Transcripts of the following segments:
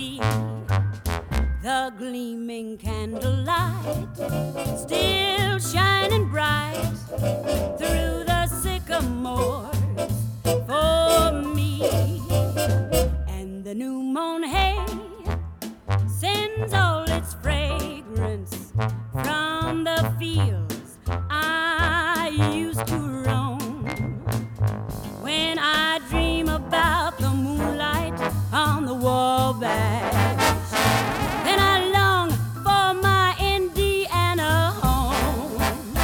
see the gleaming candlelight still shining bright through the sycamores for me. And the new mown hay sends all its fragrance from the fields I used to roam. When I dream about the moonlight on the Wabash, then I long for my Indiana home.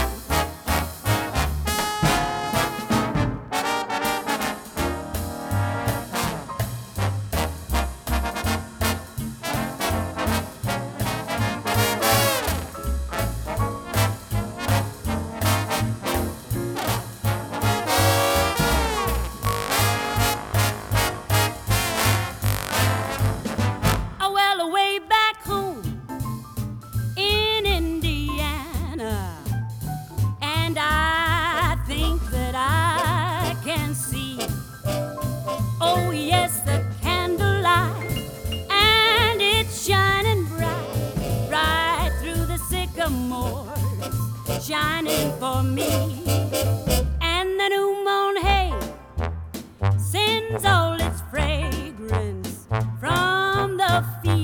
Oh, well, away back home in Indiana, and I think that I can see, oh yes, the candlelight, and it's shining bright, right through the sycamores, shining for me. And the new mown hay sends all its fragrance from the field